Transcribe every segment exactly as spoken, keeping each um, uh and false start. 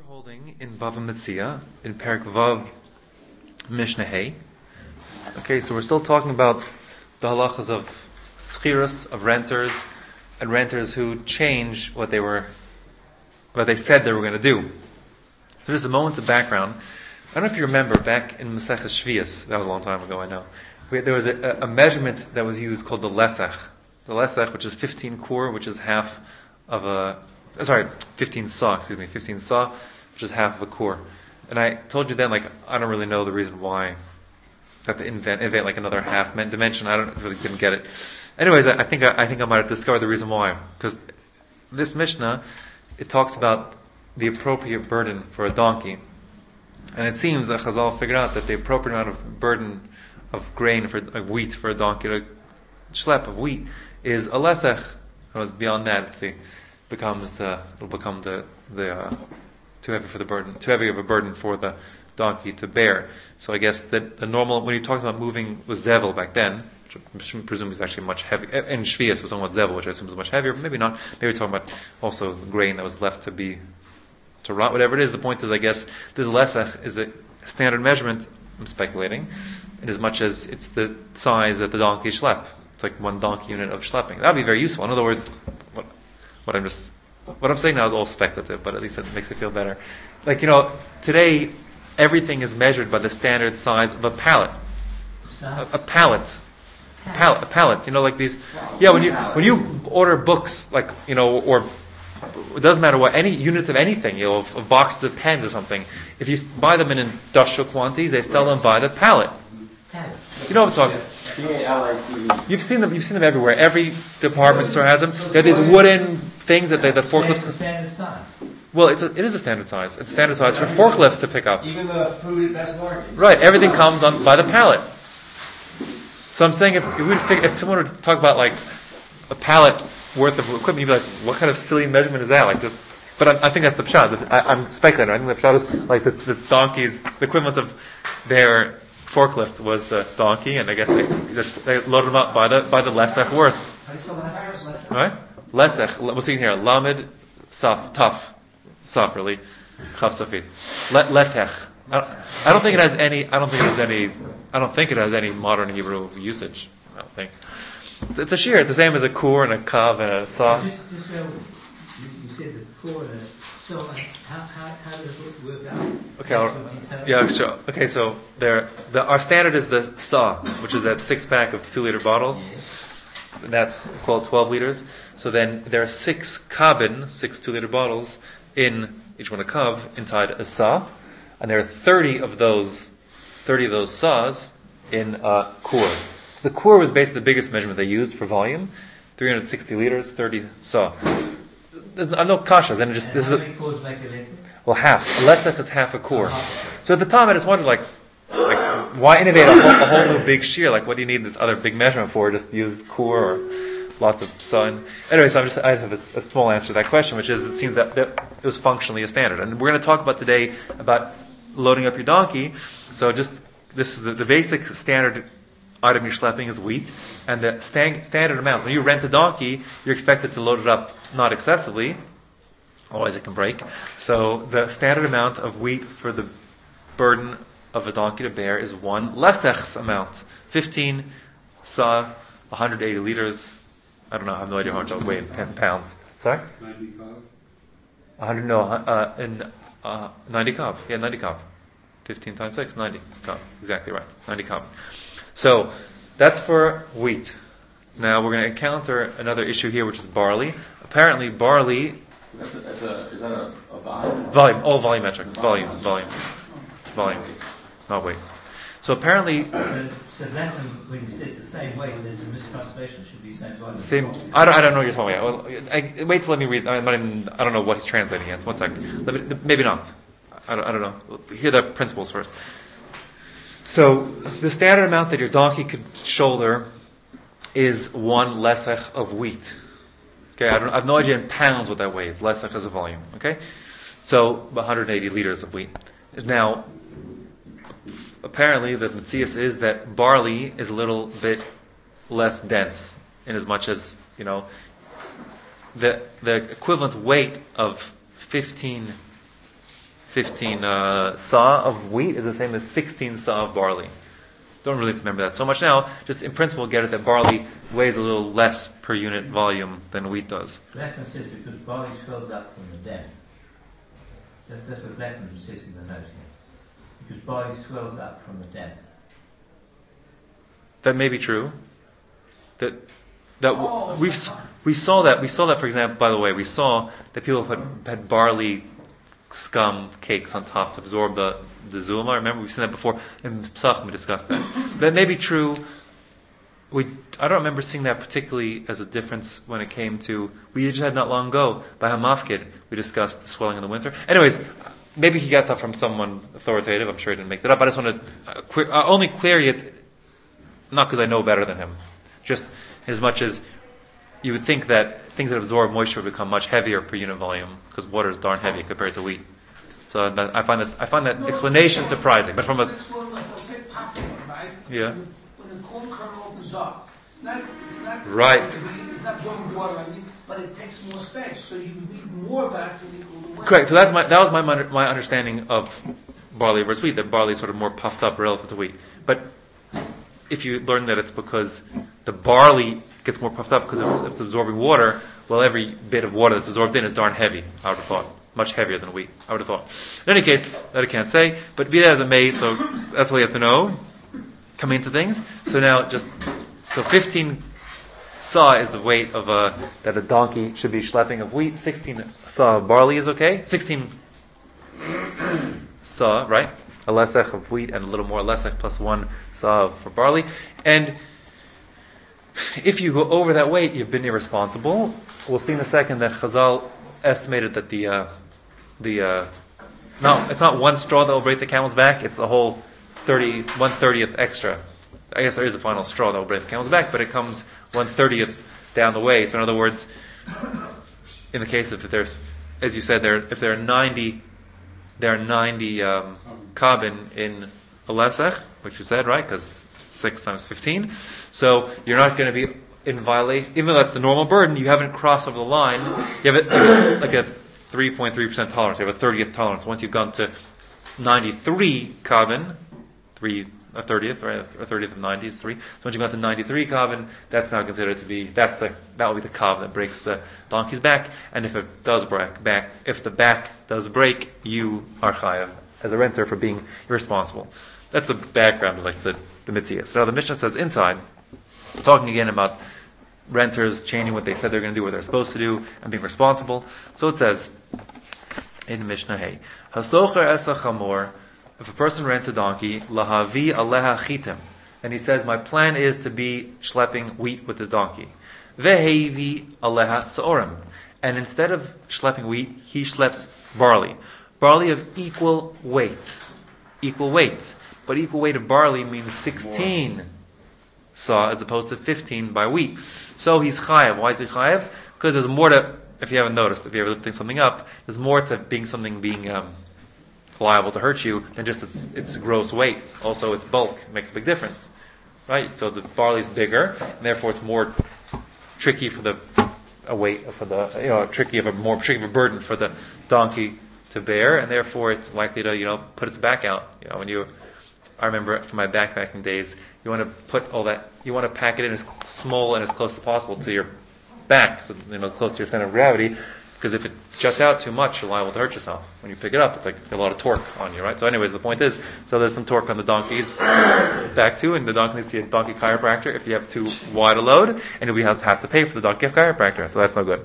We're holding in Bava Metzia, in Perek Vav Mishnah Hey. Okay, so we're still talking about the halachas of schiras, of renters, and renters who change what they were, what they said they were going to do. So just a moment of background. I don't know if you remember, back in Maseches Shvius, that was a long time ago, I know, we, there was a, a measurement that was used called the lesech. The lesech, which is fifteen kur, which is half of a, sorry, fifteen sa, excuse me, fifteen sa, which is half of a kur. And I told you then, like, I don't really know the reason why that to invent, invent like another half dimension. I don't really didn't get it. Anyways, I, I think I, I think I might have discovered the reason why. Because this Mishnah, it talks about the appropriate burden for a donkey. And it seems that Chazal figured out that the appropriate amount of burden of grain for of wheat for a donkey, a schlep of wheat, is a lesech. Beyond that, it's the becomes the it'll become the the uh, too heavy for the burden, too heavy of a burden for the donkey to bear. So I guess that the normal, when you talked about moving with zevel back then, which I presume is actually much heavier, in Shvius was talking about zevel, which I assume is much heavier, but maybe not. Maybe we're talking about also grain that was left to be to rot, whatever it is. The point is, I guess this lesech is a standard measurement. I'm speculating, in as much as it's the size that the donkey schlep. It's like one donkey unit of schlepping. That would be very useful. In other words, what, what I'm just, what I'm saying now is all speculative, but at least it makes me feel better. Like, you know, today, everything is measured by the standard size of a pallet. A, a pallet. Pallet, a pallet. You know, like these, yeah, when you, when you order books, like, you know, or, it doesn't matter what, any units of anything, you know, of, of boxes of pens or something, if you buy them in industrial quantities, they sell them by the pallet. You know what I'm talking about? You've seen them. You've seen them everywhere. Every department store has them. They're these wooden things that they, the forklifts. Standard size. Well, it's a, it is a standard size. It's standard size for forklifts to pick up. Even the food at Best Market. Right. Everything comes on by the pallet. So I'm saying, if, if we if someone were to talk about like a pallet worth of equipment, you'd be like, what kind of silly measurement is that? Like just. But I, I think that's the pshat. I, I'm speculating. I think the pshat is like this, the donkey's the equivalent of their forklift was the donkey, and I guess they just they loaded them up by the by the lesech worth. How do you spell that? Right? Lesech. We'll see here. Lamed saf tough saf really chaf safit. Let letech. I, I don't think it has any. I don't think it has any. I don't think it has any modern Hebrew usage. I don't think. It's a shear. It's the same as a kur and a kav and a sa. Just, just uh, you, you said the core. Uh, so uh, how, how how does it work out? Okay, I'll, yeah, sure. Okay, so there, the, our standard is the sa, which is that six pack of two liter bottles. And that's called twelve liters. So then there are six kabin, six two liter bottles in each one a kav inside a sa, and there are thirty of those, thirty of those sa's in a kur. So the kur was basically the biggest measurement they used for volume, three hundred sixty liters, thirty sa. There's no, no kasha. Then it just and this how is many cores make a lesech? well half. A lesech is half a kur. So at the time, I just wondered, like, like why innovate a whole, a whole new big shear? Like, what do you need this other big measurement for? Just use kur or lots of sun. Anyway, so I'm just I have a, a small answer to that question, which is it seems that, that it was functionally a standard, and we're going to talk about today about loading up your donkey. So just this is the, the basic standard item you're schlepping is wheat, and the stand, standard amount. When you rent a donkey, you're expected to load it up not excessively, otherwise it can break. So the standard amount of wheat for the burden of a donkey to bear is one lesech's amount, fifteen sa, one hundred eighty liters. I don't know. I have no idea how much I'll weigh in pounds. Sorry. ninety kav. one hundred no, uh, in uh, ninety kav. Yeah, ninety kav. fifteen times six, ninety kav. Exactly right. ninety kav. So, that's for wheat. Now we're going to encounter another issue here, which is barley. Apparently, barley... That's a, that's a, is that a, a volume? Volume, all volumetric. Volume, volume. Volume. Not weight. So apparently... So, so that, when you say it's the same weight, there's a mistranslation. It should be same volume. Same... I don't, I don't know what you're talking about. Well, I, wait till let me read. I'm not even, I don't know what he's translating yet. One second. Let me, maybe not. I don't, I don't know. Hear the principles first. So, the standard amount that your donkey could shoulder is one lesech of wheat. Okay, I, don't, I have no idea in pounds what that weighs. Lesech is a volume. Okay? So, one hundred eighty liters of wheat. Now, apparently the Metzias is that barley is a little bit less dense, in as much as, you know, the, the equivalent weight of fifteen fifteen uh, sa of wheat is the same as sixteen sa of barley. Don't really remember that so much now. Just in principle, get it that barley weighs a little less per unit volume than wheat does. Blackman says because barley swells up from the dead. That's, that's what Blackman says in the notes here. Because barley swells up from the dead. That may be true. That that Oh, we it's not- we saw that we saw that for example. By the way, we saw that people put had barley scum cakes on top to absorb the the zulma. Remember, we've seen that before in Pesach. We discussed that. That may be true. We I don't remember seeing that particularly as a difference when it came to. We just had not long ago by Hamafkid. We discussed the swelling in the winter. Anyways, maybe he got that from someone authoritative. I'm sure he didn't make that up. I just want to uh, queer, uh, only query it, not because I know better than him, just as much as you would think that things that absorb moisture become much heavier per unit volume because water is darn heavy compared to wheat. So that, I find that I find that No, explanation no, surprising. But from a let's go like a big popcorn, right? Yeah. When, when the corn kernel opens up, it's not, it's not, Right. It's not absorbing water, I mean, but it takes more space, so you need more vacuum equal to weight. correct. So that's my that was my my understanding of barley versus wheat. That barley is sort of more puffed up relative to wheat. But if you learn that it's because the barley gets more puffed up because it's, it's absorbing water, well, every bit of water that's absorbed in is darn heavy, I would have thought. Much heavier than wheat, I would have thought. In any case, that I can't say, but be that as it may, so that's what you have to know, coming into things. So now, just, so fifteen sa is the weight of a, that a donkey should be schlepping of wheat, sixteen sa of barley is okay, sixteen sa, right? A lesech of wheat and a little more lesech plus one sa for barley. And if you go over that weight, you've been irresponsible. We'll see in a second that Chazal estimated that the uh, the uh, no, it's not one straw that will break the camel's back. It's a whole thirty one thirtieth extra. I guess there is a final straw that will break the camel's back, but it comes one thirtieth down the way. So in other words, in the case of if there's, as you said, there if there are ninety, there are ninety um, kabin in a lesech, which you said, right? Because six times fifteen. So you're not going to be in violation, even though that's the normal burden, you haven't crossed over the line. You have a, like a three point three percent tolerance. You have a thirtieth tolerance. Once you've gone to ninety-three kabin, three, a thirtieth, right? A thirtieth of ninety is three. So once you've gone to ninety-three kabin, that's now considered to be, that's the, that will be the kav that breaks the donkey's back. And if it does break back, if the back does break, you are chayav as a renter for being irresponsible. That's the background of like the, the mitzvah. So now the Mishnah says inside, talking again about renters changing what they said they're going to do, what they're supposed to do, and being responsible. So it says in Mishnah Hey, Hasocher esa chamor, if a person rents a donkey, lahavi aleha chitim, and he says, my plan is to be schlepping wheat with this donkey. Vehevi aleha saorim, and instead of schlepping wheat, he schleps barley. Barley of equal weight. Equal weight. But equal weight of barley means sixteen sa as opposed to fifteen by wheat. So he's chayav. Why is he chayav? Because there's more to, if you haven't noticed, if you're lifting something up, there's more to being something being um, liable to hurt you than just its, its gross weight. Also, its bulk makes a big difference, right? So the barley's bigger, and therefore it's more tricky for the a weight for the you know tricky of a more tricky of a burden for the donkey to bear, and therefore it's likely to you know put its back out. You know when you. I remember from my backpacking days, you want to put all that, you want to pack it in as small and as close as possible to your back, so you know, close to your center of gravity, because if it juts out too much, you're liable to hurt yourself. When you pick it up, it's like a lot of torque on you, right? So anyways, the point is, so there's some torque on the donkey's back too, and the donkey needs to see a donkey chiropractor if you have too wide a load, and you'll have to have to pay for the donkey chiropractor, so that's no good.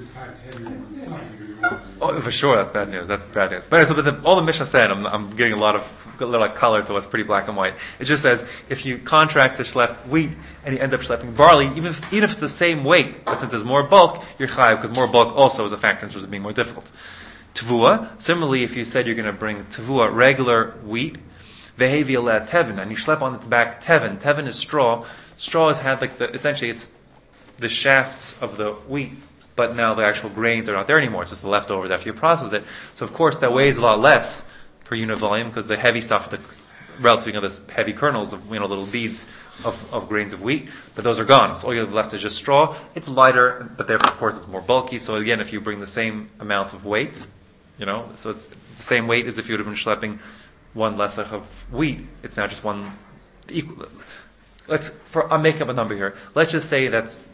Oh, for sure, that's bad news. That's bad news. But anyway, so the, all the Mishnah said, I'm, I'm getting a lot of a little like color to what's pretty black and white. It just says if you contract to schlepp wheat and you end up schlepping barley, even if, even if it's the same weight, but since there's more bulk, you're chayav because more bulk also is a factor in terms of being more difficult. Tavua, similarly, if you said you're going to bring tavua, regular wheat, vehevi aleh tevin, and you schlepp on its back tevin. Tevin is straw. Straw has had like the essentially it's the shafts of the wheat. But now the actual grains are not there anymore. It's just the leftovers after you process it. So of course that weighs a lot less per unit volume because the heavy stuff, the relatively you know, the heavy kernels of you know little beads of, of grains of wheat, but those are gone. So all you have left is just straw. It's lighter, but therefore of course it's more bulky. So again, if you bring the same amount of weight, You know, so it's the same weight as if you would have been schlepping one lesach of wheat. It's now just one equal. Let's, for, I'll make up a number here. Let's just say that's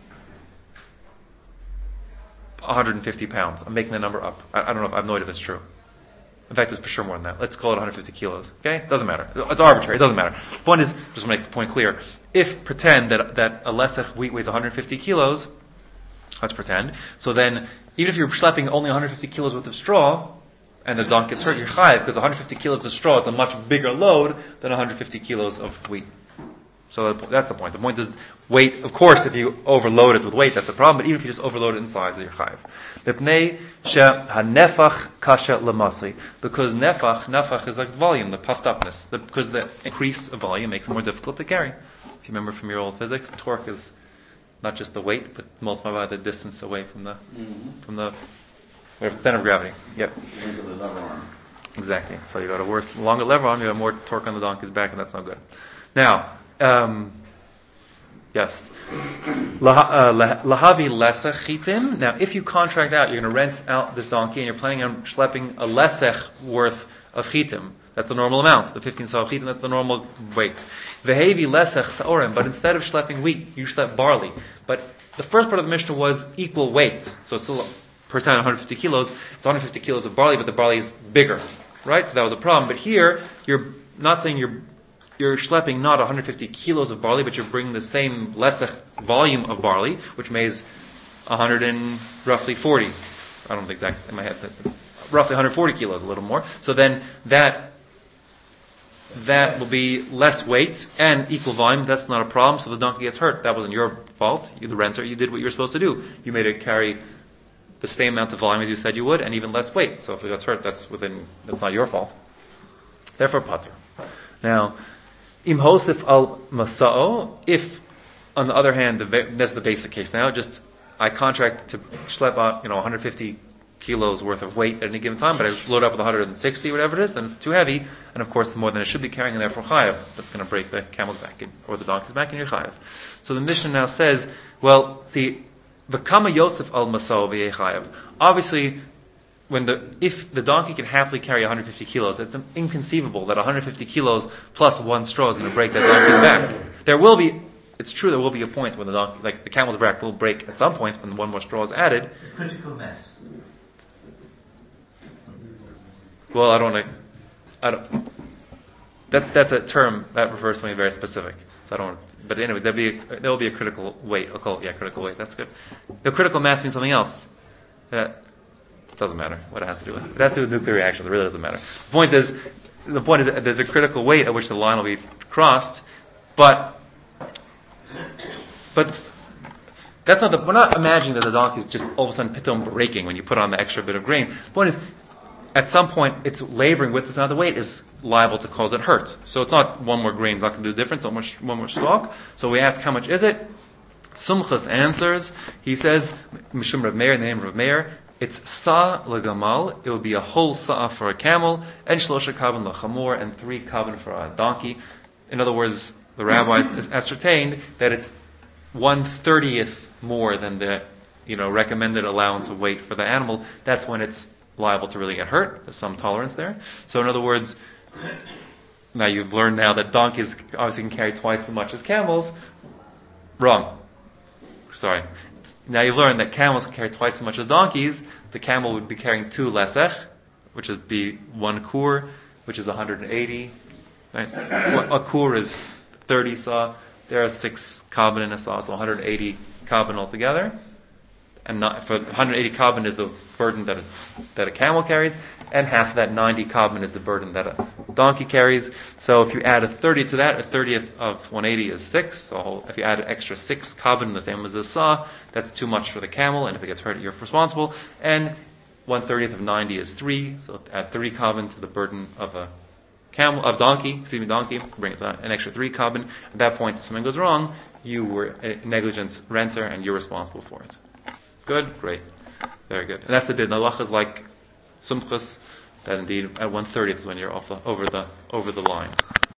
one hundred fifty pounds. I'm making the number up. I, I don't know if I have no idea if it's true. In fact, it's for sure more than that. Let's call it one hundred fifty kilos. Okay? Doesn't matter. It's arbitrary. It doesn't matter. One is, just to make the point clear, if pretend that that a lesach wheat weighs one hundred fifty kilos, let's pretend. So then, even if you're schlepping only one hundred fifty kilos worth of straw, and the donkey gets hurt, you're chayiv, because one hundred fifty kilos of straw is a much bigger load than one hundred fifty kilos of wheat. So that's the point. The point is weight. Of course, if you overload it with weight, that's a problem. But even if you just overload it in size, you're chayiv. Mipnei she hanefach kasha lemasi, because nefach nefach is like volume, the puffed upness. The, because the increase of volume makes it more difficult to carry. If you remember from your old physics, torque is not just the weight, but multiplied by the distance away from the mm-hmm. from the whatever, center of gravity. Yep. Into the lever arm. Exactly. So you got a worse, longer lever arm, you have more torque on the donkey's back, and that's not good. Now. Um, yes. Lahavi lesech chitim. Now, if you contract out, you're going to rent out this donkey, and you're planning on schlepping a lesech worth of chitim. That's the normal amount. The fifteen saw chitim, that's the normal weight. Vehevi lesech saorim. But instead of schlepping wheat, you schlepp barley. But the first part of the Mishnah was equal weight. So it's still per ton one hundred fifty kilos. It's one hundred fifty kilos of barley, but the barley is bigger. Right? So that was a problem. But here, you're not saying you're You're schlepping not one hundred fifty kilos of barley, but you're bringing the same lesach volume of barley, which weighs one hundred and roughly forty. I don't know the exact in my head, but roughly one hundred forty kilos, a little more. So then that that will be less weight and equal volume. That's not a problem. So the donkey gets hurt. That wasn't your fault. You, the renter, you did what you were supposed to do. You made it carry the same amount of volume as you said you would, and even less weight. So if it gets hurt, that's within. That's not your fault. Therefore, patur. Now. Im hosif al masao, if, on the other hand, the, that's the basic case now, just, I contract to schlep out, you know, one hundred fifty kilos worth of weight at any given time, but I load up with one hundred sixty, whatever it is, then it's too heavy, and of course, more than it should be carrying, and therefore chayav. That's going to break the camel's back, in, or the donkey's back, and you're chayav. So the Mishnah now says, well, see, v'kama yosef al masao v'yeh chayav. Obviously, when the, if the donkey can happily carry one hundred fifty kilos, it's inconceivable that one hundred fifty kilos plus one straw is going to break that donkey's back. There will be, it's true, there will be a point when the donkey, like the camel's back will break at some point when one more straw is added. A critical mass. Well, I don't know, I don't, that, that's a term that refers to something very specific. So I don't, but anyway, there'll be, a, there will be a critical weight, I'll call it, yeah, critical weight, that's good. The critical mass means something else. That, doesn't matter what it has to do with. It has to do with nuclear reaction. It really doesn't matter. The point is, the point is that there's a critical weight at which the line will be crossed, but, but that's not the. We're not imagining that the donkey is just all of a sudden pitom breaking when you put on the extra bit of grain. The point is, at some point, it's laboring with this amount of weight is liable to cause it hurt. So it's not one more grain not going to do the difference. One more, one more stalk. So we ask, how much is it? Sumchus answers. He says, Mishum Rav Meir, in the name of Rav Meir. It's sa legamal. It would be a whole sa for a camel, and shlosha kavan lechamor, and three kavan for a donkey. In other words, the rabbis ascertained that it's one thirtieth more than the, you know, recommended allowance of weight for the animal. That's when it's liable to really get hurt. There's some tolerance there. So in other words, now you've learned now that donkeys obviously can carry twice as much as camels. Wrong. Sorry. Now you've learned that camels can carry twice as much as donkeys. The camel would be carrying two lesech, which would be one kur, which is one hundred eighty. Right? A kur is thirty saw. There are six carbon in a saw, so one hundred eighty carbon altogether. And not, for one hundred eighty carbon is the burden that a, that a camel carries, and half of that ninety carbon is the burden that a donkey carries. So if you add a thirty to that, a thirtieth of one hundred eighty is six. So if you add an extra six carbon, the same as a saw, that's too much for the camel, and if it gets hurt, you're responsible. And one thirtieth of ninety is three, so add three carbon to the burden of a camel, of donkey, excuse me, donkey, bring it an extra three carbon. At that point, if something goes wrong, you were a negligent renter, and you're responsible for it. Good? Great. Very good. And that's the din. Allah is like sumchus, that indeed at one thirtieth is when you're off the, over the over the line.